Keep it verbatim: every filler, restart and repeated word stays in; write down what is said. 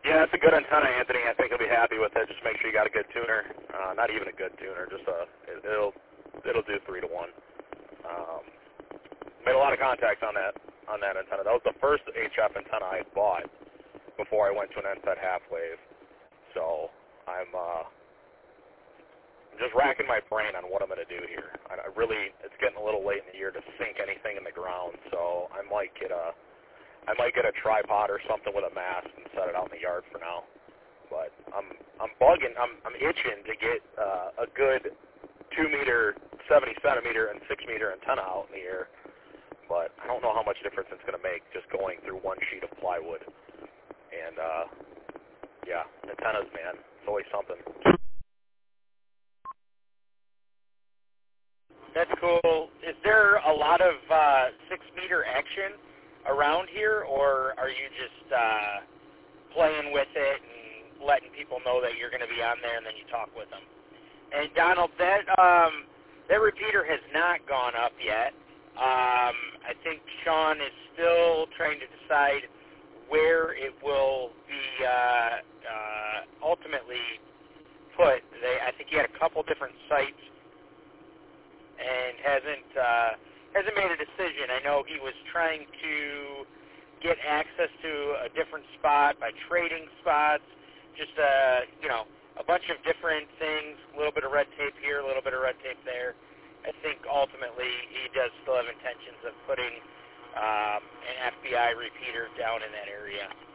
Yeah, it's a good antenna, Anthony. I think he'll be happy with it. Just make sure you got a good tuner. Uh, not even a good tuner. Just a it, it'll it'll do three to one. Um, made a lot of contacts on that on that antenna. That was the first H F antenna I bought before I went to an N F E D half wave. So I'm uh, just racking my brain on what I'm going to do here. I, I really, it's getting a little late in the year to sink anything in the ground. So I might get a I might get a tripod or something with a mast and set it out in the yard for now. But I'm I'm bugging. I'm I'm itching to get uh, a good two meter, seventy centimeter, and six meter antenna out in the air. But I don't know how much difference it's going to make just going through one sheet of plywood. And uh, yeah, antennas, man, it's always something. That's cool. Is there a lot of uh, six meter action around here, or are you just uh, playing with it and letting people know that you're going to be on there and then you talk with them? And Donald, that um, that repeater has not gone up yet. Um, I think Sean is still trying to decide where it will be uh, uh, ultimately put. They, I think he had a couple different sites and hasn't uh, hasn't made a decision. I know he was trying to get access to a different spot by trading spots, just uh, you know, a bunch of different things, a little bit of red tape here, a little bit of red tape there. I think ultimately he does still have intentions of putting um, an F B I repeater down in that area.